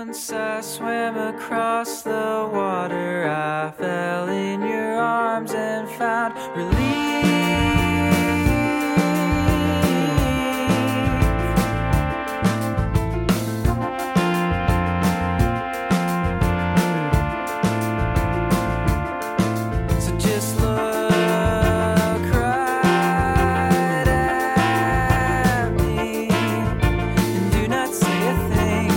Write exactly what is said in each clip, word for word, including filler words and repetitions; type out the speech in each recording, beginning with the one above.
Once I swam across the water, I fell in your arms and found relief. So just look right at me and do not say a thing.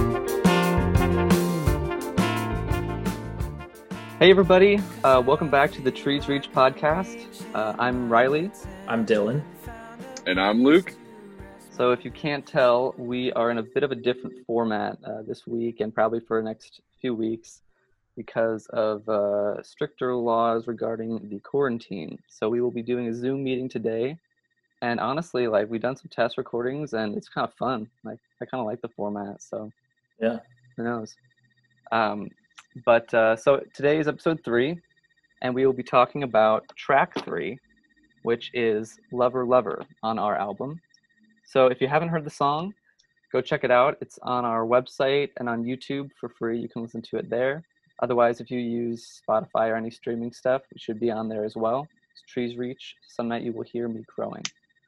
Hey everybody, uh, welcome back to the Trees Reach podcast. Uh, I'm Riley. I'm Dylan. And I'm Luke. So if you can't tell, we are in a bit of a different format uh, this week and probably for the next few weeks because of uh, stricter laws regarding the quarantine. So we will be doing a Zoom meeting today. And honestly, like we've done some test recordings and it's kind of fun. Like I kind of like the format, so Yeah. who knows? Um, But uh, so today is episode three, and we will be talking about track three, which is Lover Lover on our album. So if you haven't heard the song, go check it out. It's on our website and on YouTube for free. You can listen to it there. Otherwise, if you use Spotify or any streaming stuff, it should be on there as well. It's Trees Reach, Some Night You Will Hear Me Crowing.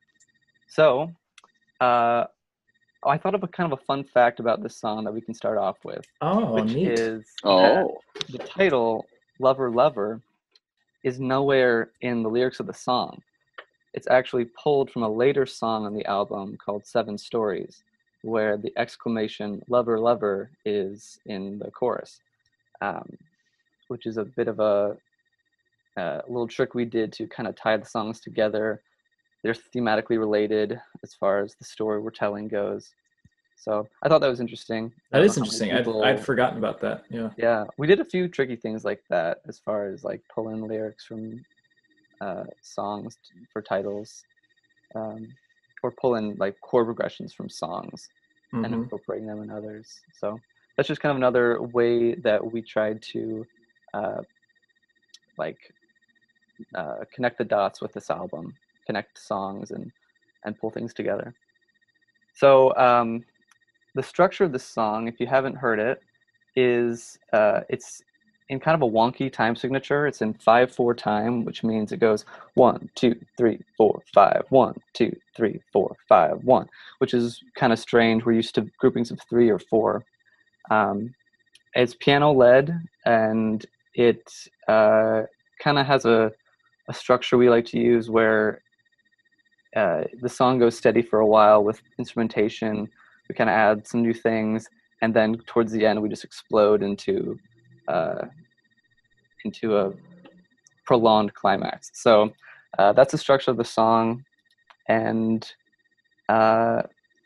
So uh, I thought of a kind of a fun fact about this song that we can start off with. Oh, Which neat. is Oh, that the title Lover Lover is nowhere in the lyrics of the song. It's actually pulled from a later song on the album called Seven Stories, where the exclamation Lover Lover is in the chorus, um, which is a bit of a, a little trick we did to kind of tie the songs together. They're thematically related as far as the story we're telling goes. So I thought that was interesting. I That don't is know how many interesting. I'd, people- I'd forgotten about that. Yeah. Yeah, we did a few tricky things like that as far as like pulling lyrics from uh, songs t- for titles, um, or pulling like chord progressions from songs and Mhm. incorporating them in others. So that's just kind of another way that we tried to uh, like uh, connect the dots with this album, connect songs and and pull things together. So um, the structure of this song, if you haven't heard it, is uh, it's in kind of a wonky time signature. It's in five four time, which means it goes one, two, three, four, five, one, two, three, four, five, one, which is kind of strange. We're used to groupings of three or four. Um, it's piano led, and it uh, kind of has a, a structure we like to use where uh, the song goes steady for a while with instrumentation. We kind of add some new things, and then towards the end, we just explode into uh, into a prolonged climax. So uh, that's the structure of the song, and uh,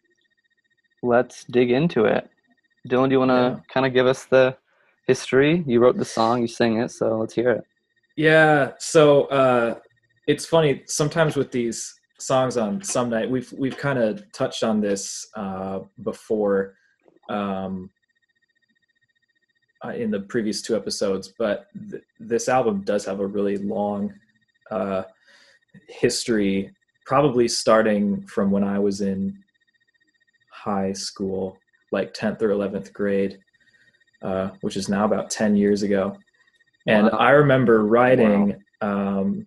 let's dig into it. Dylan, do you want to Yeah. kind of give us the history? You wrote the song, you sing it, so let's hear it. Yeah. So uh, it's funny. Sometimes with these songs on Some Night, we've we've kind of touched on this uh, before um, uh, in the previous two episodes, but th- this album does have a really long uh, history, probably starting from when I was in high school, like tenth or eleventh grade, uh, which is now about ten years ago. And Wow. I remember writing um,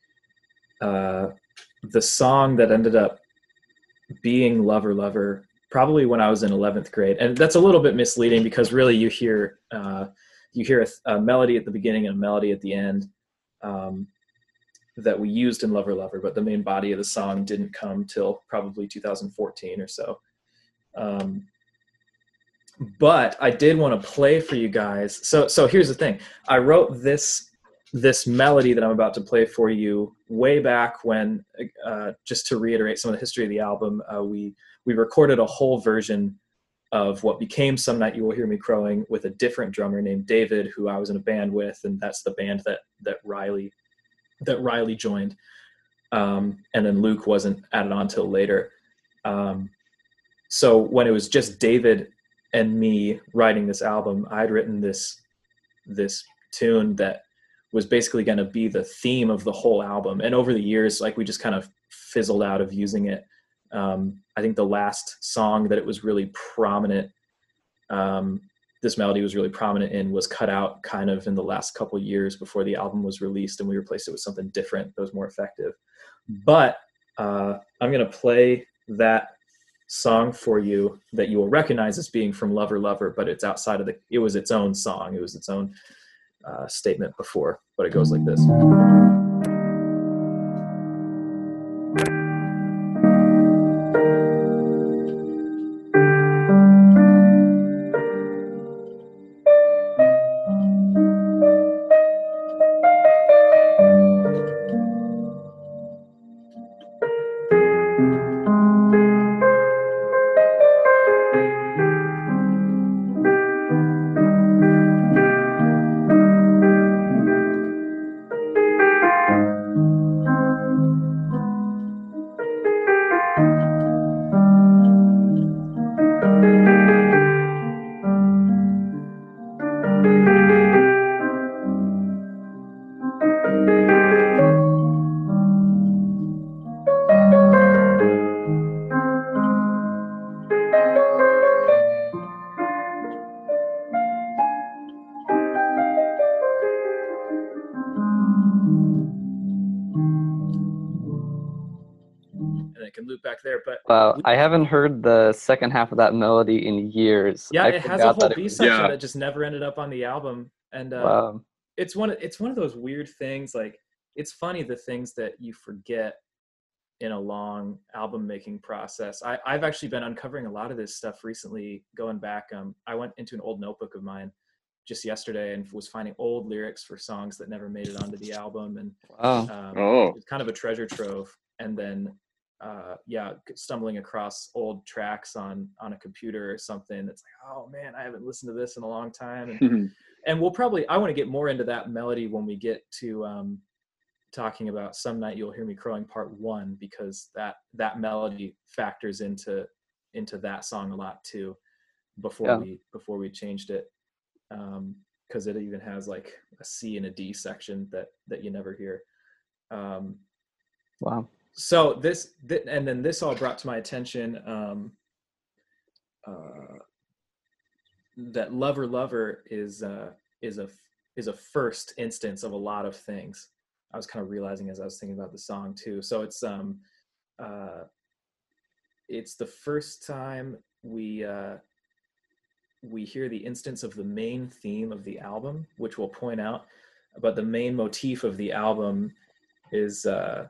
uh, the song that ended up being Lover Lover probably when I was in eleventh grade. And that's a little bit misleading because really you hear uh, you hear a, a melody at the beginning and a melody at the end um, that we used in Lover Lover, but the main body of the song didn't come till probably two thousand fourteen or so. Um, but I did want to play for you guys. So, so here's the thing. I wrote this, this melody that I'm about to play for you way back when, uh, just to reiterate some of the history of the album, uh, we, we recorded a whole version of what became Some Night You Will Hear Me Crowing with a different drummer named David, who I was in a band with. And that's the band that, that Riley, that Riley joined. Um, and then Luke wasn't added on till later. Um, so when it was just David and me writing this album, I'd written this this tune that was basically going to be the theme of the whole album. And over the years, like we just kind of fizzled out of using it. Um, I think the last song that it was really prominent um, this melody was really prominent in was cut out kind of in the last couple of years before the album was released, and we replaced it with something different that was more effective. But uh, I'm going to play that song for you that you will recognize as being from Lover Lover, but it's outside of the, it was its own song. It was its own uh, statement before, but it goes like this. Back there, but wow, I haven't heard the second half of that melody in years. Yeah, I it has a whole B was... section yeah. that just never ended up on the album, and uh, wow. it's one. It's one of those weird things. Like, it's funny the things that you forget in a long album making process. I, I've actually been uncovering a lot of this stuff recently. Going back, um, I went into an old notebook of mine just yesterday and was finding old lyrics for songs that never made it onto the album, and wow. um, Oh. it's kind of a treasure trove. And then. Uh, yeah, stumbling across old tracks on on a computer or something. It's like, oh man, I haven't listened to this in a long time. And and we'll probably, I want to get more into that melody when we get to um, talking about Some Night You'll Hear Me Crowing Part One, because that that melody factors into into that song a lot too. Before yeah. we before we changed it, because um, it even has like a C and a D section that that you never hear. Um, wow. So this, th- and then this all brought to my attention um, uh, that Lover Lover is uh, is a is a first instance of a lot of things. I was kind of realizing as I was thinking about the song too. So it's um uh, it's the first time we uh, we hear the instance of the main theme of the album, which we'll point out. But the main motif of the album is. Uh,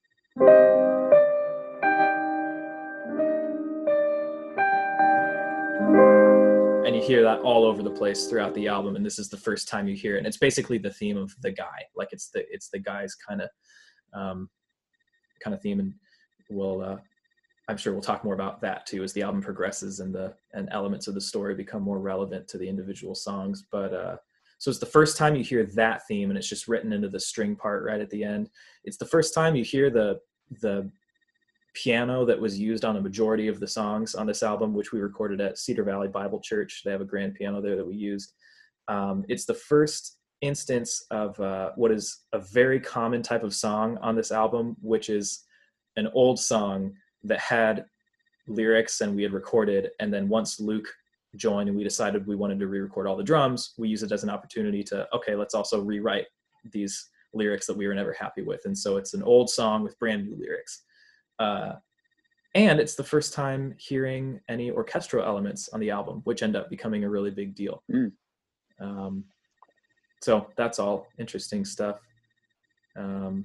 And you hear that all over the place throughout the album, and this is the first time you hear it. And it's basically the theme of the guy, like it's the it's the guy's kind of um, kind of theme. And we'll, uh, I'm sure we'll talk more about that too as the album progresses and the and elements of the story become more relevant to the individual songs. But uh, so it's the first time you hear that theme, and it's just written into the string part right at the end. It's the first time you hear the the piano that was used on a majority of the songs on this album, which we recorded at Cedar Valley Bible Church. They have a grand piano there that we used. Um, it's the first instance of uh, what is a very common type of song on this album, which is an old song that had lyrics and we had recorded. And then once Luke joined and we decided we wanted to re-record all the drums, we use it as an opportunity to, okay, let's also rewrite these lyrics that we were never happy with. And so it's an old song with brand new lyrics. Uh, and it's the first time hearing any orchestral elements on the album, which end up becoming a really big deal. Mm. Um, so that's all interesting stuff. Um,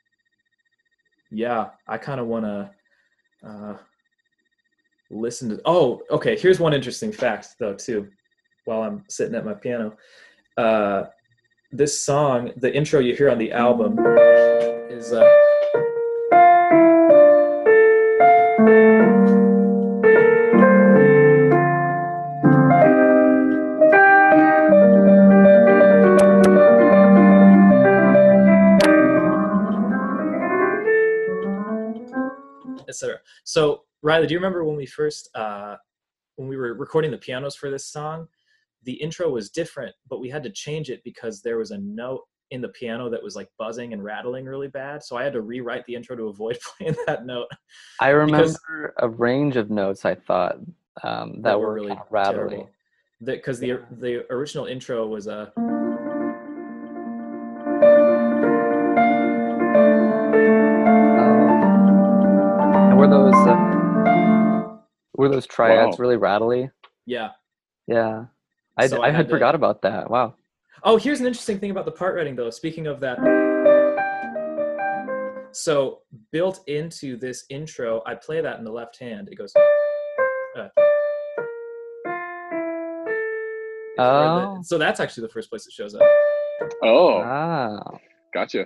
yeah, I kind of want to uh, listen to, oh, okay, here's one interesting fact though too, while I'm sitting at my piano. Uh, this song, the intro you hear on the album is... Uh, et cetera. So Riley, do you remember when we first, uh, when we were recording the pianos for this song, the intro was different, but we had to change it because there was a note in the piano that was like buzzing and rattling really bad. So I had to rewrite the intro to avoid playing that note. I remember a range of notes I thought um, that, that were, were really kind of rattling. Terrible. because the, the the original intro was a. And were those uh, were those triads Wow. really rattly? Yeah. Yeah, I, So I, I had had to- forgot about that. Wow. Oh, here's an interesting thing about the part writing, though. Speaking of that, so built into this intro, I play that in the left hand. It goes. Uh, It's where the- Oh. so that's actually the first place it shows up. Oh, Ah. gotcha.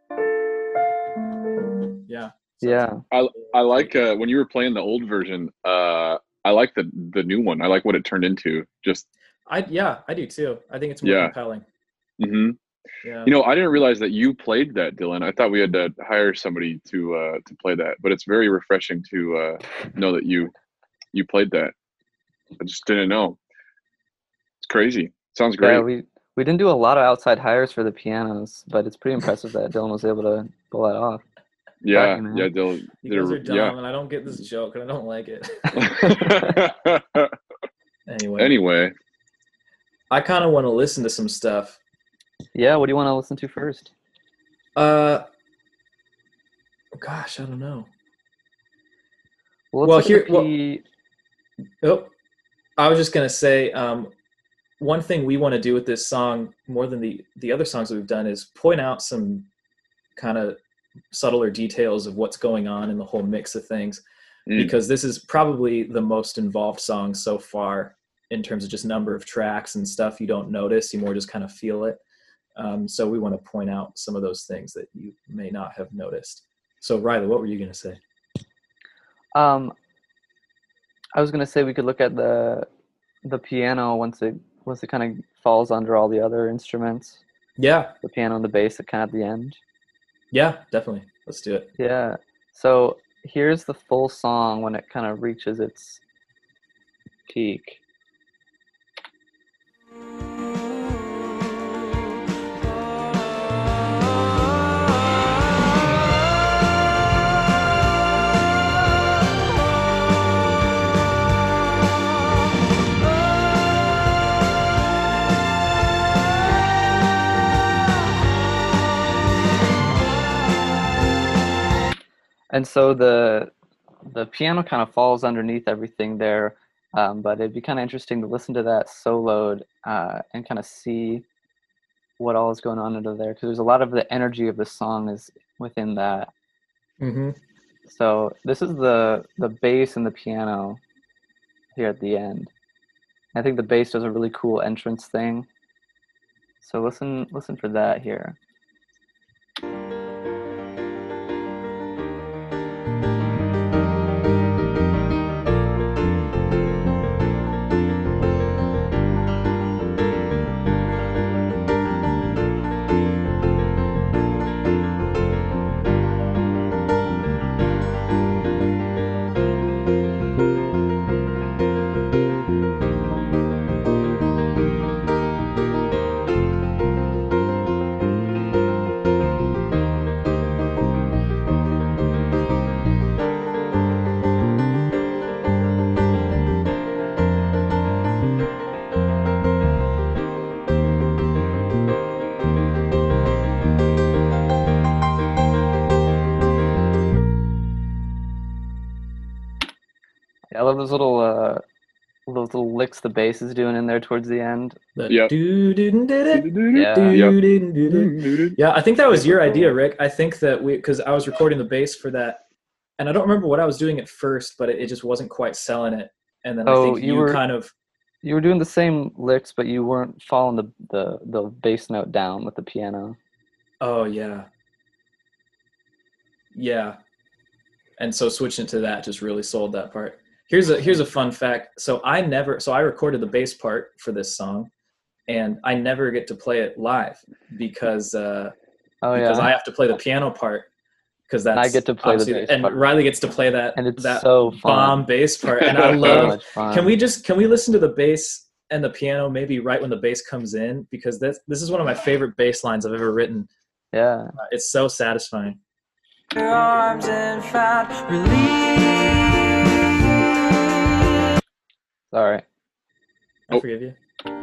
Yeah. So Yeah. I I like uh, when you were playing the old version. Uh, I like the the new one. I like what it turned into. Just I yeah, I do too. I think it's more Yeah. compelling. hmm Yeah. You know, I didn't realize that you played that, Dylan. I thought we had to hire somebody to uh, to play that, but it's very refreshing to uh, know that you you played that. I just didn't know. It's crazy. Sounds great. Yeah, we we didn't do a lot of outside hires for the pianos, but it's pretty impressive that Dylan was able to pull that off. yeah, Sorry, man. yeah, Dylan. you guys are did dumb, a- and I don't get this joke, and I don't like it. yeah. Anyway, Anyway, I kind of want to listen to some stuff. Yeah, what do you want to listen to first? Uh, gosh, I don't know. Well, Well, let's look here- at well- P- Oh, I was just gonna say, um, one thing we want to do with this song more than the the other songs that we've done is point out some kind of subtler details of what's going on in the whole mix of things, Mm. because this is probably the most involved song so far in terms of just number of tracks and stuff you don't notice, you more just kind of feel it. Um, so we want to point out some of those things that you may not have noticed. So Riley, what were you gonna say? Um, I was gonna say we could look at the the piano once it once it kind of falls under all the other instruments. Yeah, The piano and the bass at kind of the end. yeah, definitely. Let's do it. Yeah. So here's the full song when it kind of reaches its peak. And so the the piano kind of falls underneath everything there, um, but it'd be kind of interesting to listen to that soloed uh, and kind of see what all is going on under there, because there's a lot of the energy of the song is within that. Mm-hmm. So this is the the bass and the piano here at the end. I think the bass does a really cool entrance thing. So listen listen for that here. I love those little uh, those little licks the bass is doing in there towards the end. The Yep. doo doo doo doo doo Yeah. doo Yep. doo doo doo. Yeah, I think that was your idea, Rick. I think that we, because I was recording the bass for that, and I don't remember what I was doing at first, but it, it just wasn't quite selling it. And then I Oh, think you you, were- kind of, You were doing the same licks, but you weren't following the, the, the bass note down with the piano. oh yeah, yeah. And so switching it to that just really sold that part. Here's a here's a fun fact. So I never, so I recorded the bass part for this song, and I never get to play it live because uh, Oh because yeah, I have to play the piano part. Because that's I get to play the obviously- bass and part. Riley gets to play that and it's that so fun. bomb bass part, and I So love. much fun. Can we just can we listen to the bass and the piano maybe right when the bass comes in, because this this is one of my favorite bass lines I've ever written. Yeah. Uh, it's so satisfying. Your arms and found relief. Sorry. I Oh. forgive you.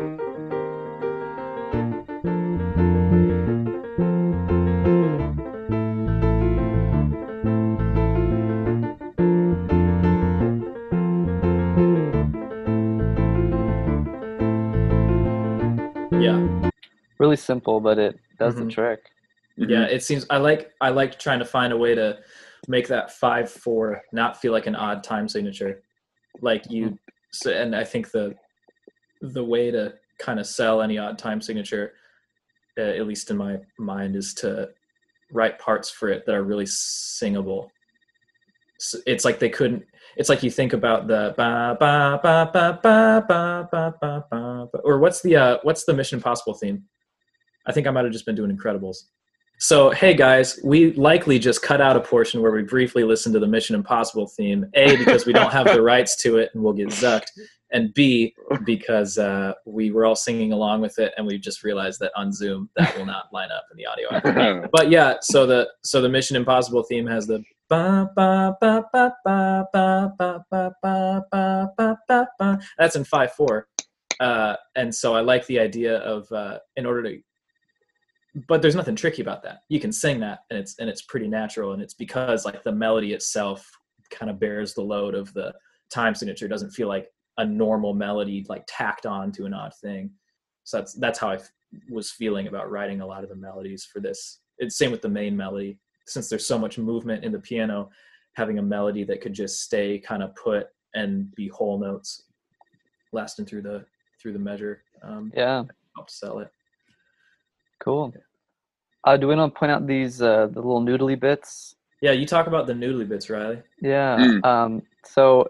Yeah. Really simple, but it does Mhm. the trick. Yeah, it seems I like I like trying to find a way to make that five four not feel like an odd time signature, like you. So, and I think the the way to kind of sell any odd time signature, uh, at least in my mind, is to write parts for it that are really singable. So it's like they couldn't. It's like you think about the ba ba ba ba ba ba ba ba ba, or what's the uh, what's the Mission Impossible theme? I think I might have just been doing Incredibles. So, hey guys, we likely just cut out a portion where we briefly listened to the Mission Impossible theme. A, because we don't have the rights to it and we'll get zucked. And B, because uh, we were all singing along with it and we just realized that on Zoom that will not line up in the audio output. But yeah, so the so the Mission Impossible theme has the ba ba ba ba ba ba ba ba ba ba ba ba ba. That's in five four. Uh, and so I like the idea of uh, in order to but there's nothing tricky about that. You can sing that and it's and it's pretty natural, and it's because like the melody itself kind of bears the load of the time signature. It doesn't feel like a normal melody like tacked on to an odd thing. So that's that's how I f- was feeling about writing a lot of the melodies for this. It's same with the main melody. Since there's so much movement in the piano, having a melody that could just stay kind of put and be whole notes lasting through the through the measure um, Yeah, helped sell it. cool. Uh, do we want to point out these uh, the little noodly bits? Yeah, you talk about the noodly bits, Riley. Yeah. Mm. Um, so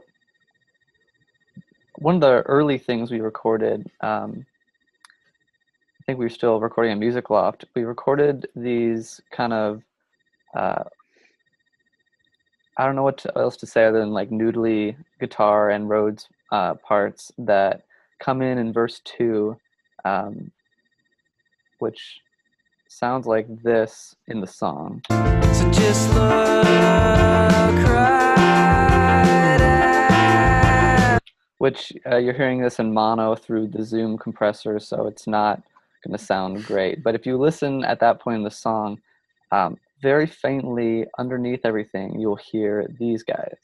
one of the early things we recorded, um, I think we were still recording at Music Loft. We recorded these kind of, uh, I don't know what to, else to say other than like noodly guitar and Rhodes uh, parts that come in in verse two, um, which sounds like this in the song. So just look right at Which uh, you're hearing this in mono through the Zoom compressor, so it's not going to sound great. But if you listen at that point in the song, um, very faintly underneath everything, you'll hear these guys.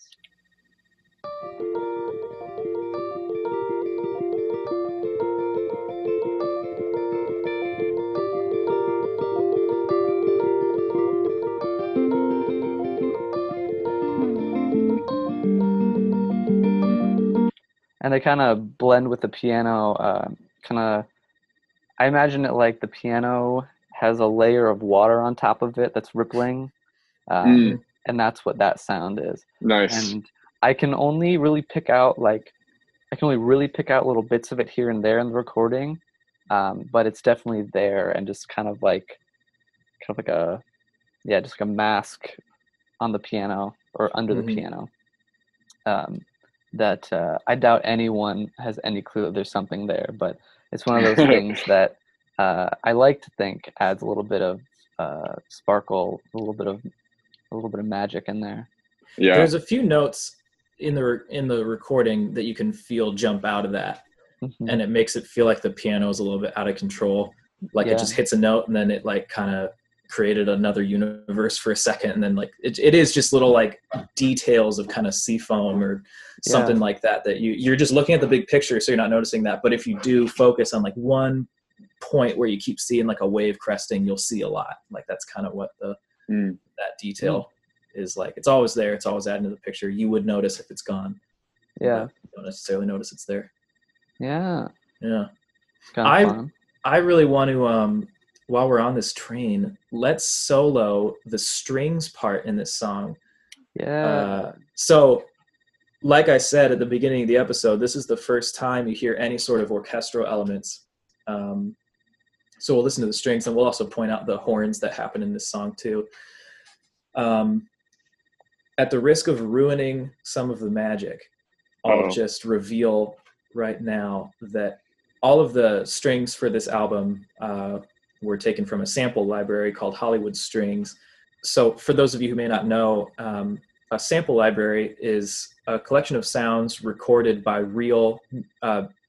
And they kind of blend with the piano, uh, kind of, I imagine it like the piano has a layer of water on top of it that's rippling, um, Mm. and that's what that sound is. Nice. And I can only really pick out, like, I can only really pick out little bits of it here and there in the recording, um, but it's definitely there and just kind of like, kind of like a, yeah, just like a mask on the piano or under Mhm. the piano. Um, that uh, I doubt anyone has any clue that there's something there, but it's one of those things that uh, I like to think adds a little bit of uh, sparkle, a little bit of a little bit of magic in there. Yeah. There's a few notes in the in the recording that you can feel jump out of that, Mhm. and it makes it feel like the piano is a little bit out of control. Like Yeah. it just hits a note and then it like kind of created another universe for a second, and then like it, it is just little like details of kind of sea foam or something Yeah. like that that you you're just looking at the big picture, so you're not noticing that. But if you do focus on like one point where you keep seeing like a wave cresting, you'll see a lot. Like that's kind of what the Mm. that detail is like. It's always there. It's always adding to the picture. You would notice if it's gone. Yeah. But you don't necessarily notice it's there. Yeah. Yeah. It's kind I- of fun. I really want to, um, while we're on this train, let's solo the strings part in this song. Yeah. Uh, so, like I said at the beginning of the episode, this is the first time you hear any sort of orchestral elements. Um, so we'll listen to the strings, and we'll also point out the horns that happen in this song too. Um, at the risk of ruining some of the magic, I'll Uh-oh. just reveal right now that all of the strings for this album uh, were taken from a sample library called Hollywood Strings. So for those of you who may not know, um, a sample library is a collection of sounds recorded by real uh,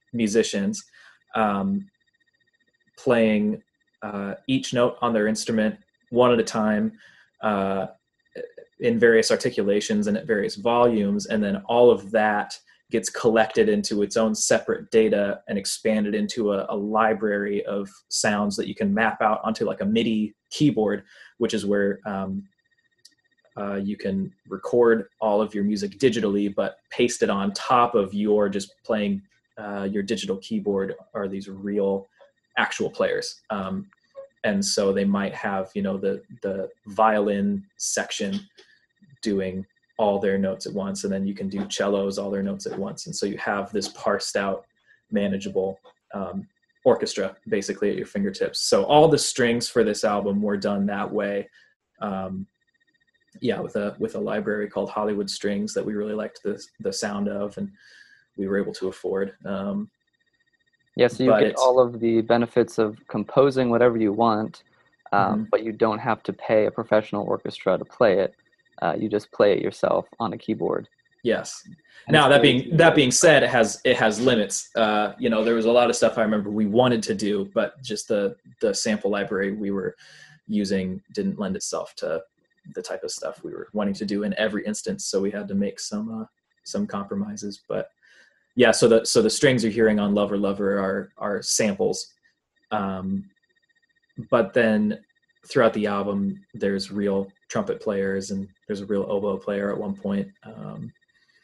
musicians um, playing uh, each note on their instrument one at a time, uh, in various articulations and at various volumes, and then all of that gets collected into its own separate data and expanded into a, a library of sounds that you can map out onto like a MIDI keyboard, which is where um, uh, you can record all of your music digitally, but paste it on top of your just playing uh, your digital keyboard are these real actual players. Um, and so they might have, you know, the, the violin section doing all their notes at once, and then you can do cellos all their notes at once, and so you have this parsed out manageable um, orchestra basically at your fingertips. So all the strings for this album were done that way, um, yeah with a with a library called Hollywood Strings that we really liked the, the sound of, and we were able to afford. um, Yeah, so you but get it's- all of the benefits of composing whatever you want, um, Mhm. but you don't have to pay a professional orchestra to play it. Uh, you just play it yourself on a keyboard. Yes. And Now it's that very being easy that to- being said, it has it has limits. Uh, you know, there was a lot of stuff I remember we wanted to do, but just the the sample library we were using didn't lend itself to the type of stuff we were wanting to do in every instance. So we had to make some uh, some compromises. But yeah, so the so the strings you're hearing on Lover Lover are are samples, um, but then throughout the album, there's real trumpet players and there's a real oboe player at one point, um,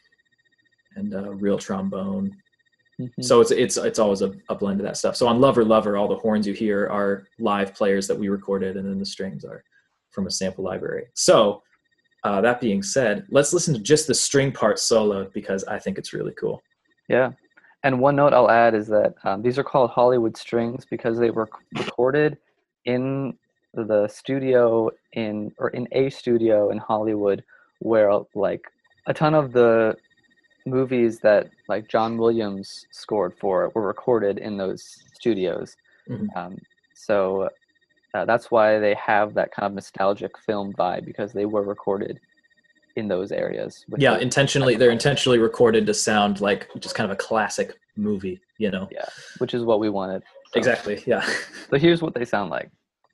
and a real trombone. Mhm. So it's it's it's always a, a blend of that stuff. So on Lover Lover, all the horns you hear are live players that we recorded, and then the strings are from a sample library. So uh, that being said, let's listen to just the string part solo because I think it's really cool. Yeah. And one note I'll add is that um, these are called Hollywood Strings because they were c- recorded in the studio in or in a studio in Hollywood where like a ton of the movies that like John Williams scored for were recorded in those studios. Mhm. Um, so uh, that's why they have that kind of nostalgic film vibe, because they were recorded in those areas. with Yeah, those intentionally, type they're of- intentionally recorded to sound like just kind of a classic movie, you know? Yeah, which is what we wanted. So- Exactly, yeah. So here's what they sound like.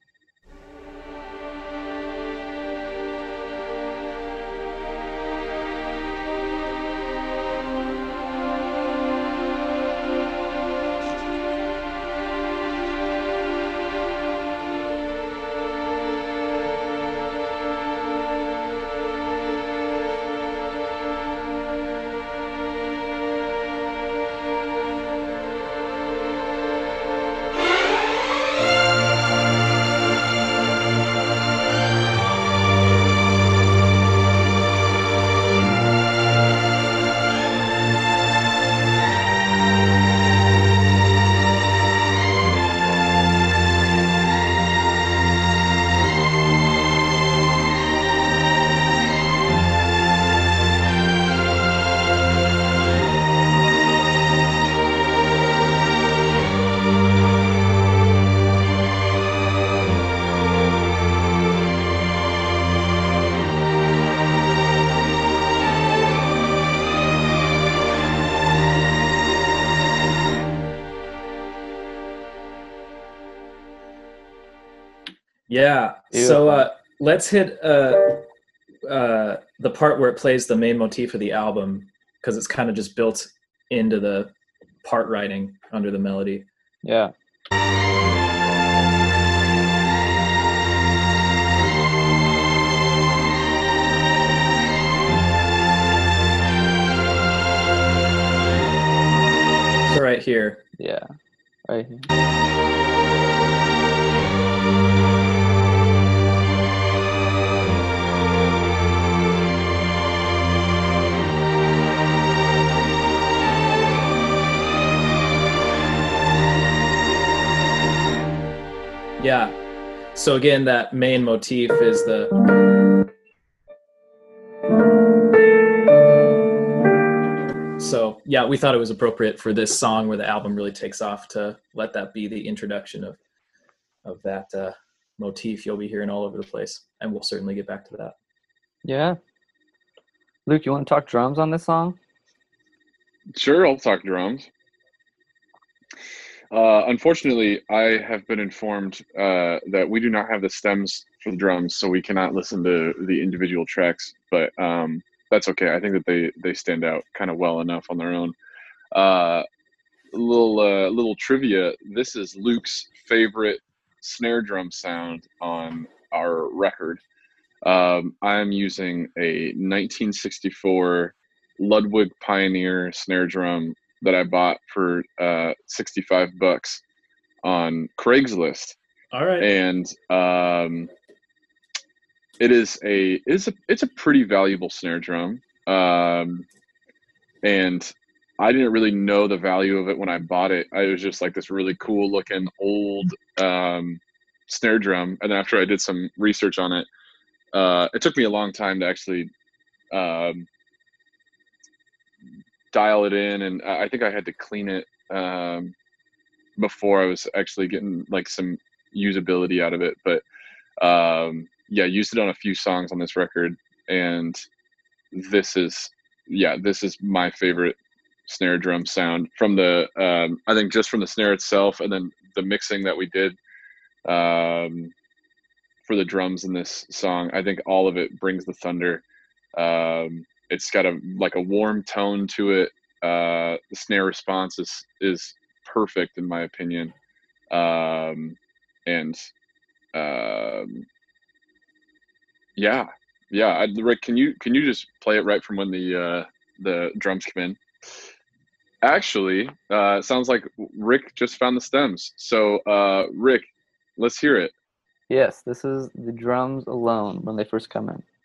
Yeah. So Beautiful. uh, let's hit uh, uh, the part where it plays the main motif of the album, because it's kind of just built into the part writing under the melody. Yeah. So right here. Yeah. Right here. Yeah. So again, that main motif is the. So yeah, we thought it was appropriate for this song where the album really takes off to let that be the introduction of of that uh, motif you'll be hearing all over the place, and we'll certainly get back to that. Yeah. Luke, you want to talk drums on this song? Sure, I'll talk drums. Uh, unfortunately, I have been informed uh, that we do not have the stems for the drums, so we cannot listen to the individual tracks. But um, that's okay. I think that they they stand out kind of well enough on their own. Uh, little uh, little trivia. This is Luke's favorite snare drum sound on our record. Um, I'm using a nineteen sixty-four Ludwig Pioneer snare drum that I bought for uh, sixty-five bucks on Craigslist. All right. And um, it is a it's a it's a pretty valuable snare drum. Um, and I didn't really know the value of it when I bought it. I was just like this really cool looking old um, snare drum. And then after I did some research on it, uh, it took me a long time to actually um, dial it in, and I think I had to clean it um, before I was actually getting like some usability out of it. But um, yeah, used it on a few songs on this record, and this is yeah, this is my favorite snare drum sound from the um, I think just from the snare itself, and then the mixing that we did um, for the drums in this song. I think all of it brings the thunder. Um, It's got a like a warm tone to it. Uh, the snare response is is perfect in my opinion, um, and um, yeah, yeah. I, Rick, can you can you just play it right from when the uh, the drums come in? Actually, uh, it sounds like Rick just found the stems. So, uh, Rick, let's hear it. Yes, this is the drums alone when they first come in.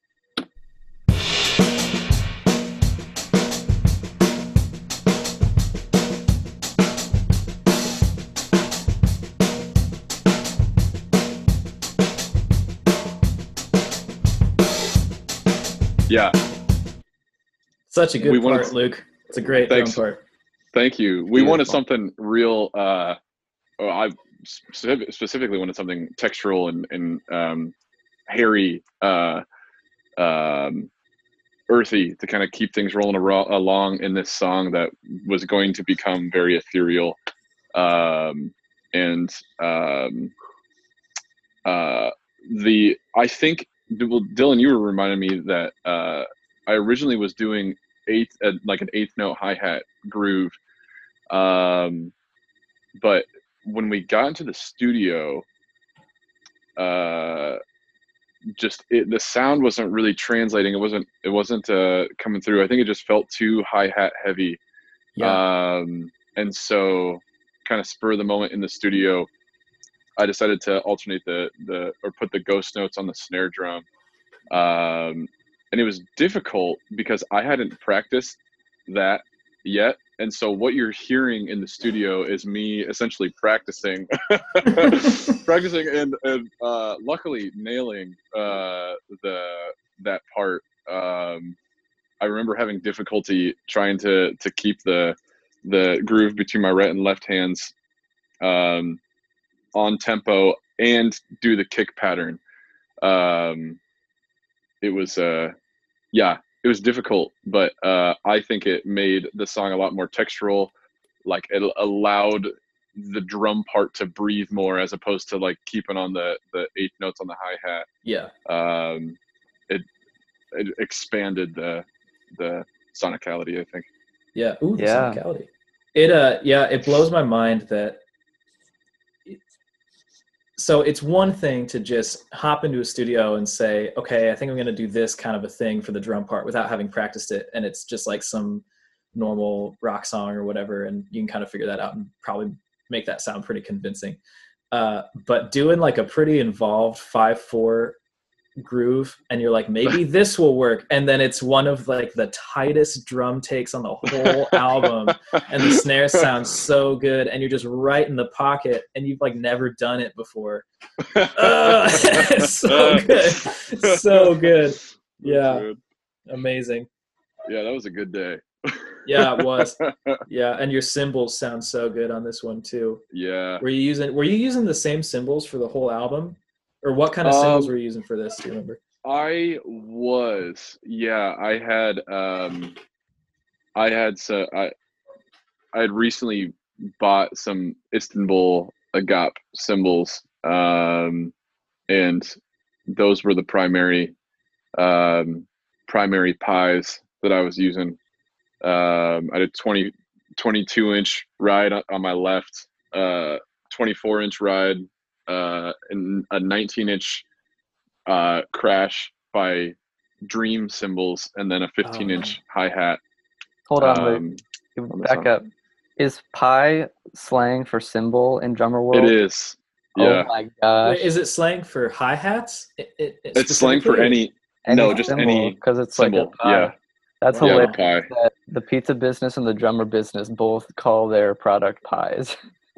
Yeah. Such a good We part, wanted to- Luke. It's a great Thanks. drum part. Thank you. We wanted Beautiful. something real. Uh, oh, I specific- specifically wanted something textural and, and um, hairy, uh, um, earthy to kind of keep things rolling aro- along in this song that was going to become very ethereal. Um, and um, uh, the I think well, Dylan, you were reminding me that uh, I originally was doing eighth uh, like an eighth note hi-hat groove, um, but when we got into the studio, uh, just it, the sound wasn't really translating. It wasn't it wasn't uh, coming through. I think it just felt too hi-hat heavy. Yeah. Um, and so kind of spur of the moment in the studio, I decided to alternate the, the, or put the ghost notes on the snare drum. Um, and it was difficult because I hadn't practiced that yet. And so what you're hearing in the studio is me essentially practicing, practicing and, and uh, luckily nailing uh, the, that part. Um, I remember having difficulty trying to, to keep the, the groove between my right and left hands um, on tempo and do the kick pattern. Um, it was, uh, yeah, it was difficult, but uh, I think it made the song a lot more textural. Like it allowed the drum part to breathe more as opposed to like keeping on the, the eighth notes on the hi-hat. Yeah. Um, it, it expanded the, the sonicality, I think. Yeah. Ooh, the Yeah. sonicality. It uh yeah, it blows my mind that it, so it's one thing to just hop into a studio and say, okay, I think I'm gonna do this kind of a thing for the drum part without having practiced it, and it's just like some normal rock song or whatever, and you can kind of figure that out and probably make that sound pretty convincing. Uh, but doing like a pretty involved five four groove, and you're like, maybe this will work, and then it's one of like the tightest drum takes on the whole album, and the snare sounds so good, and you're just right in the pocket, and you've like never done it before. uh, it's so good, so good. Yeah, Good. amazing. Yeah, that was a good day. Yeah, it was. Yeah, and your cymbals sound so good on this one too. Yeah. Were you using Were you using the same cymbals for the whole album? Or what kind of Um, cymbals were you using for this? Do you remember? I was, yeah, I had, um, I had, so I, I had recently bought some Istanbul Agap cymbals, um, and those were the primary um, primary pies that I was using. Um, I did twenty, twenty-two inch ride on my left, uh, twenty-four inch ride, uh, and a nineteen inch uh, crash by Dream cymbals, and then a fifteen inch Oh, hi-hat. Hold on, Um, wait. on the Back song. up. Is pie slang for cymbal in drummer world? It is. Oh Yeah. my gosh. Wait, is it slang for hi-hats? It, it, it It's slang for specifically, or- any, Any no, just cymbal, any because it's cymbal. like a pie. Yeah. That's Wow. Yeah, hilarious the pie. that the pizza business and the drummer business both call their product pies.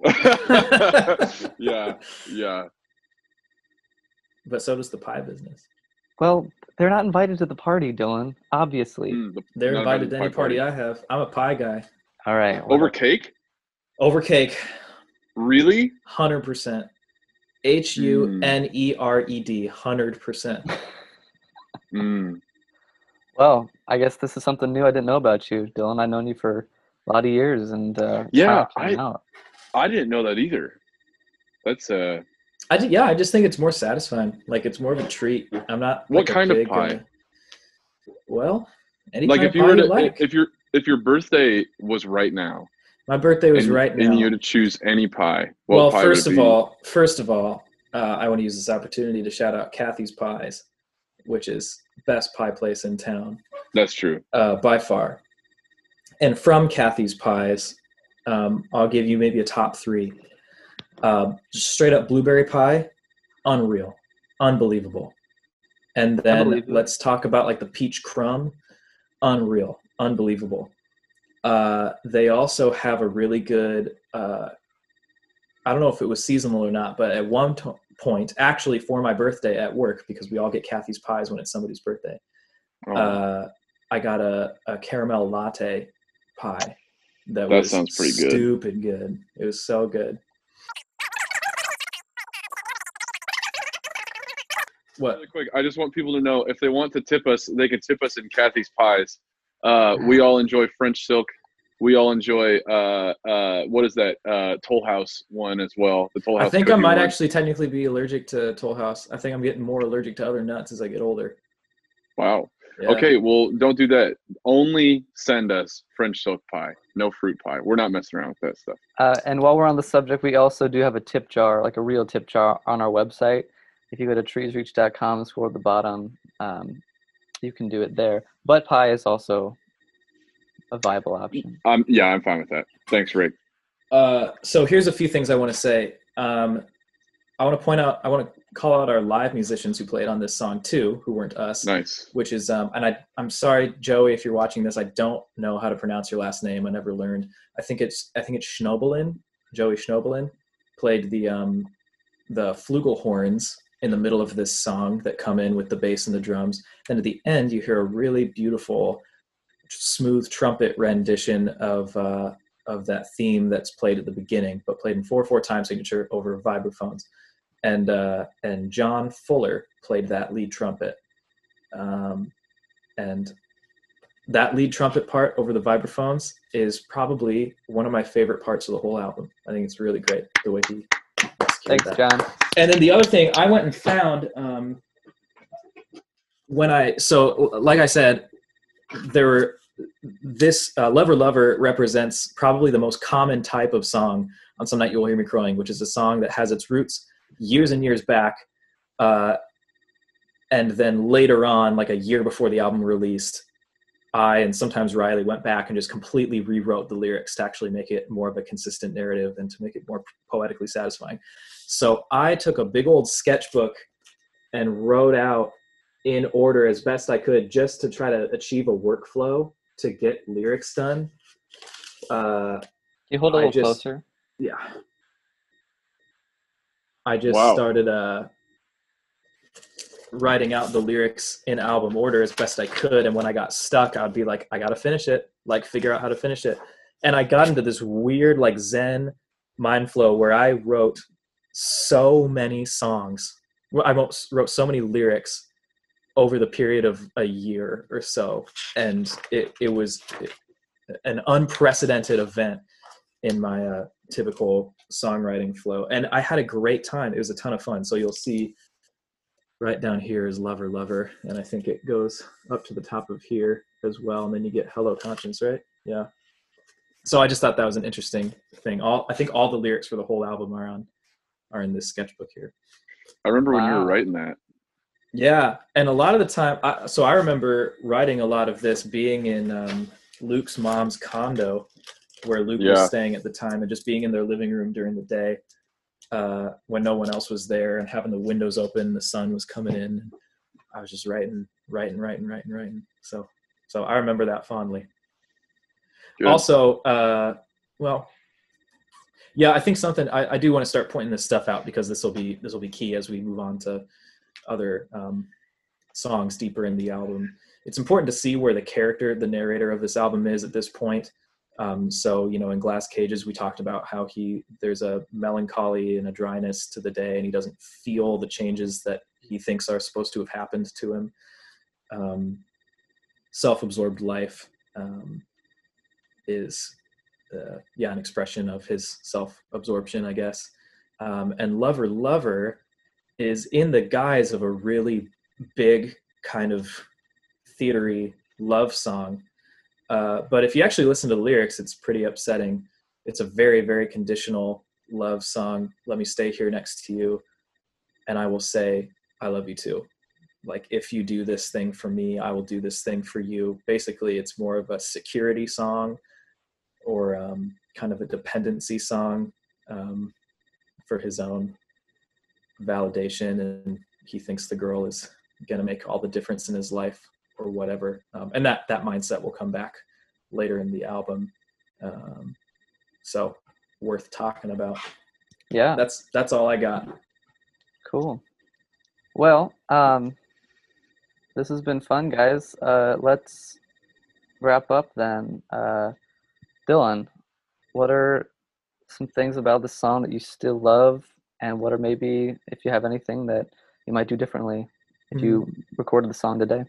yeah, yeah. But so does the pie business. Well, they're not invited to the party, Dylan. Obviously. Mm, the- They're not invited to pie any party I have. I'm a pie guy. All right. Over well, cake? Over cake, Really? one hundred percent. H U N E R E D, one hundred percent. Mm. well, I guess this is something new I didn't know about you, Dylan. I've known you for a lot of years, and uh, it's Yeah, finally coming I- out. I didn't know that either. That's uh I ju- yeah, I just think it's more satisfying. Like it's more of a treat. I'm not. What like, a kind of big, pie? uh, well, any like kind if of you pie were you to like. if your if your birthday was right now My birthday was and, right now. and you had to choose any pie, what Well, pie first would of it be? all, first of all, uh, I want to use this opportunity to shout out Kathy's Pies, which is best pie place in town That's true. uh, by far. And from Kathy's Pies, um, I'll give you maybe a top three. Uh, just straight up blueberry pie, unreal, unbelievable. And then believe it. let's talk about like the peach crumb, unreal, unbelievable. Uh, they also have a really good, uh, I don't know if it was seasonal or not, but at one to- point, actually for my birthday at work, because we all get Kathy's Pies when it's somebody's birthday, Oh, uh, I got a, a caramel latte pie that, That was sounds pretty good. stupid good. It was so good. What? really quick, I just want people to know if they want to tip us, they can tip us in Kathy's Pies. Uh, we all enjoy French Silk. We all enjoy uh, uh, what is that uh, Toll House one as well? The Toll House. I think I cookie might one. actually technically be allergic to Toll House. I think I'm getting more allergic to other nuts as I get older. Wow. Yeah. Okay, well, don't do that. Only send us French Silk pie, no fruit pie. We're not messing around with that stuff. Uh, and while we're on the subject, we also do have a tip jar, like a real tip jar, on our website. If you go to treesreach dot com, scroll at the bottom, um, you can do it there. But pie is also a viable option. Um, yeah, I'm fine with that. Thanks, Rick. Uh, so here's a few things I want to say. Um, I want to point out, I want to call out our live musicians who played on this song too, who weren't us. Nice. Which is, um, and I, I'm sorry, Joey, if you're watching this, I don't know how to pronounce your last name. I never learned. I think it's, I think it's Schnobelin. Joey Schnobelin played the, um, the flugelhorns in the middle of this song that come in with the bass and the drums. Then at the end, you hear a really beautiful, smooth trumpet rendition of uh, of that theme that's played at the beginning, but played in four four time signature over vibraphones. And uh, and John Fuller played that lead trumpet. Um, and that lead trumpet part over the vibraphones is probably one of my favorite parts of the whole album. I think it's really great the way he executed Thanks, that. John. And then the other thing I went and found um, when I, so like I said, there were, this uh, Lover Lover represents probably the most common type of song on Some Night You Will Hear Me Crowing, which is a song that has its roots years and years back. Uh, and then later on, like a year before the album released, I and sometimes Riley went back and just completely rewrote the lyrics to actually make it more of a consistent narrative and to make it more poetically satisfying. So I took a big old sketchbook and wrote out in order as best I could just to try to achieve a workflow to get lyrics done. Uh, Can you hold a I little just- closer? yeah. I just Wow. started uh, writing out the lyrics in album order as best I could. And when I got stuck, I'd be like, I got to finish it, like figure out how to finish it. And I got into this weird like Zen mind flow where I wrote so many songs. Well, I wrote wrote so many lyrics over the period of a year or so. And it, it was an unprecedented event. in my uh, typical songwriting flow. And I had a great time. It was a ton of fun. So you'll see right down here is Lover Lover. And I think it goes up to the top of here as well. And then you get Hello Conscience, right? Yeah. So I just thought that was an interesting thing. All I think all the lyrics for the whole album are on are in this sketchbook here. I remember when you Wow. were writing that. Yeah, and a lot of the time, I, so I remember writing a lot of this being in um, Luke's mom's condo, where Luke Yeah. was staying at the time, and just being in their living room during the day uh, when no one else was there, and having the windows open, the sun was coming in. I was just writing, writing, writing, writing, writing. So, so I remember that fondly. Good. Also, uh, well, yeah, I think something I, I do want to start pointing this stuff out because this will be this will be key as we move on to other um, songs deeper in the album. It's important to see where the character, the narrator of this album is at this point. Um, so, you know, in Glass Cages, we talked about how he there's a melancholy and a dryness to the day, and he doesn't feel the changes that he thinks are supposed to have happened to him. Um, self-absorbed life um, is, uh, yeah, an expression of his self-absorption, I guess. Um, and Lover Lover is in the guise of a really big kind of theatery love song. Uh, but if you actually listen to the lyrics, it's pretty upsetting. It's a very, very conditional love song. Let me stay here next to you, and I will say, I love you too. Like, if you do this thing for me, I will do this thing for you. Basically, it's more of a security song or um, kind of a dependency song um, for his own validation, and he thinks the girl is going to make all the difference in his life or whatever. Um, and that, that mindset will come back later in the album. Um, so worth talking about. Yeah. That's, that's all I got. Cool. Well, um, this has been fun, guys. Uh, let's wrap up then. Uh, Dylan, what are some things about this song that you still love, and what are maybe, if you have anything that you might do differently if you recorded the song today?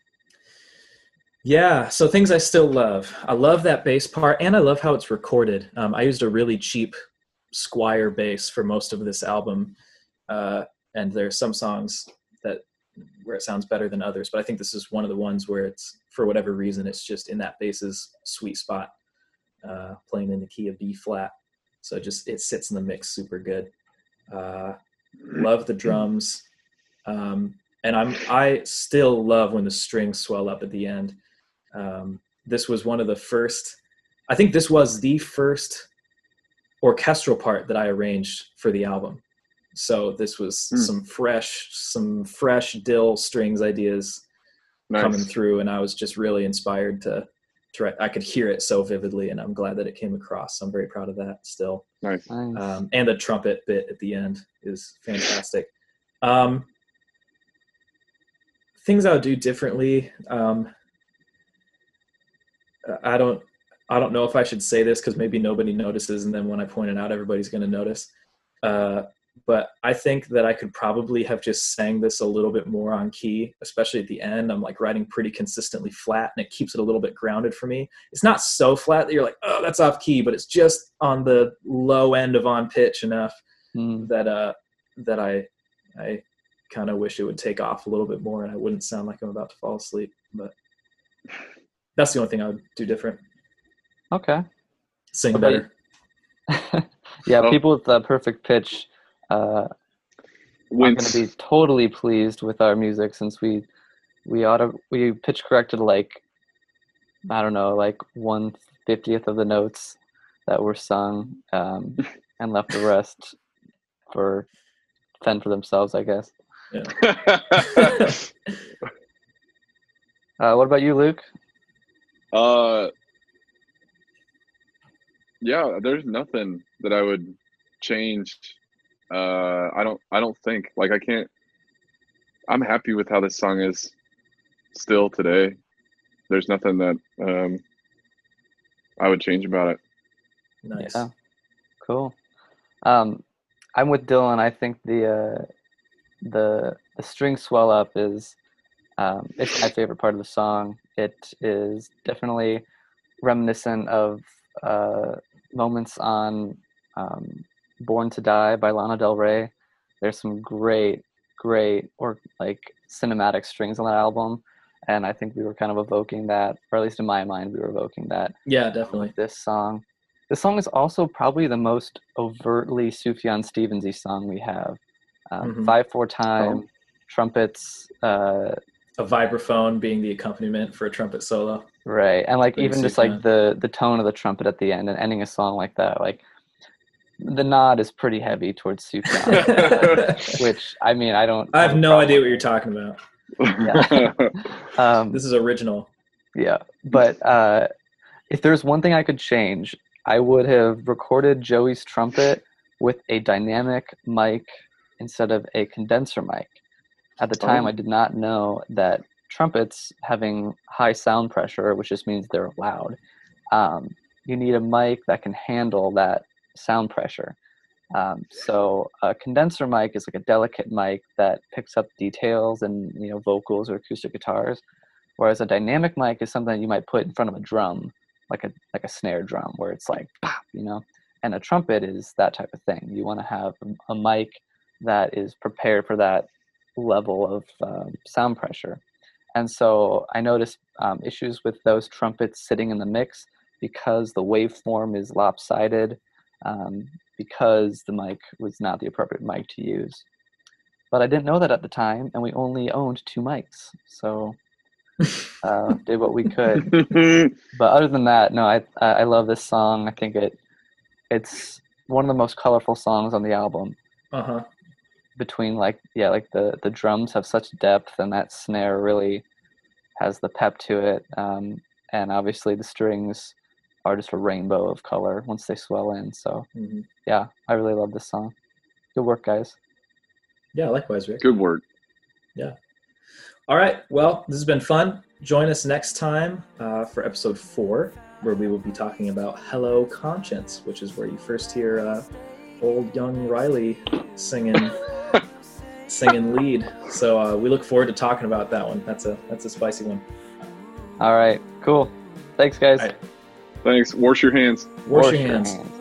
Yeah, so things I still love. I love that bass part, and I love how it's recorded. Um, I used a really cheap Squier bass for most of this album, uh, and there's some songs that where it sounds better than others, but I think this is one of the ones where it's, for whatever reason, it's just in that bass's sweet spot, uh, playing in the key of B flat. So it just, it sits in the mix super good. Uh, love the drums. Um, and I'm, I still love when the strings swell up at the end. Um, this was one of the first, I think this was the first orchestral part that I arranged for the album. So this was Hmm. some fresh, some fresh Dill strings ideas Nice. coming through. And I was just really inspired to try. I could hear it so vividly, and I'm glad that it came across. So I'm very proud of that still. Nice. Nice. Um, and the trumpet bit at the end is fantastic. Um, things I would do differently. Um, I don't, I don't know if I should say this because maybe nobody notices, and then when I point it out, everybody's going to notice. Uh, but I think that I could probably have just sang this a little bit more on key, especially at the end. I'm like writing pretty consistently flat, and it keeps it a little bit grounded for me. It's not so flat that you're like, oh, that's off key, but it's just on the low end of on pitch enough Mm. that uh, that I I kind of wish it would take off a little bit more, and I wouldn't sound like I'm about to fall asleep. But that's the only thing I would do different. Okay. Sing What about better. Yeah, Oh. people with the perfect pitch uh, are going Wince. to be totally pleased with our music, since we we auto we pitch corrected like, I don't know, like one fiftieth of the notes that were sung, um, and left the rest for fend for themselves, I guess. Uh, what about you, Luke? uh, yeah, there's nothing that I would change. Uh, I don't. I don't think. Like I can't. I'm happy with how this song is still today. There's nothing that um, I would change about it. Nice. Yeah, cool. Um, I'm with Dylan. I think the uh, the the string swell up is um, it's my favorite part of the song. It is definitely reminiscent of uh, moments on um, Born to Die by Lana Del Rey. There's some great, great, or like cinematic strings on that album. And I think we were kind of evoking that, or at least in my mind, we were evoking that. Yeah, definitely. With this song. This song is also probably the most overtly Sufjan Stevens-y song we have. Um, Mhm. five four time, Oh. trumpets, uh, A vibraphone being the accompaniment for a trumpet solo. right, and like Big even just Sufjan. like the the tone of the trumpet at the end and ending a song like that, like the nod is pretty heavy towards Sufjan, which I mean I don't. I have a no problem idea what with. you're talking about. Um, This is original. Yeah, but uh, if there's one thing I could change, I would have recorded Joey's trumpet with a dynamic mic instead of a condenser mic. At the time, Oh. I did not know that trumpets having high sound pressure, which just means they're loud, um, you need a mic that can handle that sound pressure. Um, so a condenser mic is like a delicate mic that picks up details and you know vocals or acoustic guitars, whereas a dynamic mic is something you might put in front of a drum, like a like a snare drum, where it's like pop, you know. And a trumpet is that type of thing. You want to have a, a mic that is prepared for that level of um, sound pressure. And so I noticed um, issues with those trumpets sitting in the mix because the waveform is lopsided. Um, because the mic was not the appropriate mic to use. But I didn't know that at the time, and we only owned two mics, so uh, did what we could. But other than that, no, I I love this song. I think it it's one of the most colorful songs on the album. Uh-huh. Between like yeah, like the the drums have such depth, and that snare really has the pep to it. Um, and obviously the strings are just a rainbow of color once they swell in. So hmm yeah, I really love this song. Good work, guys. Yeah, likewise, Rick. Good work. All right. Well, this has been fun. Join us next time uh, for episode four, where we will be talking about Hello Conscience, which is where you first hear uh, old young Riley singing singing lead. So uh, we look forward to talking about that one. That's a that's a spicy one. All right, cool. Thanks, guys. All right. Thanks. Wash your hands. Wash Wash your your hands. hands.